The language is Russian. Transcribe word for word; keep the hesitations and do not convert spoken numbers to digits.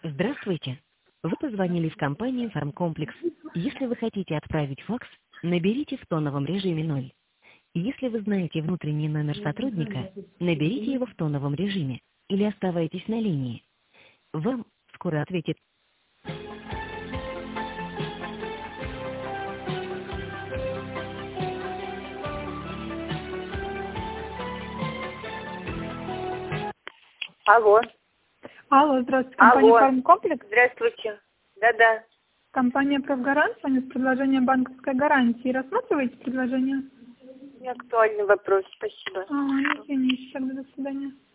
Здравствуйте. Вы позвонили в компанию «Фармкомплекс». Если вы хотите отправить факс, наберите в тоновом режиме ноль. Если вы знаете внутренний номер сотрудника, наберите его в тоновом режиме или оставайтесь на линии. Вам скоро ответит. Алло. Алло, здравствуйте. Компания Алло. «Фармкомплекс». Здравствуйте. Да-да. Компания «Профгарант». С вами с предложением банковской гарантии. Рассматриваете предложение? Не актуальный вопрос. Спасибо. Ага, извините, тогда до свидания.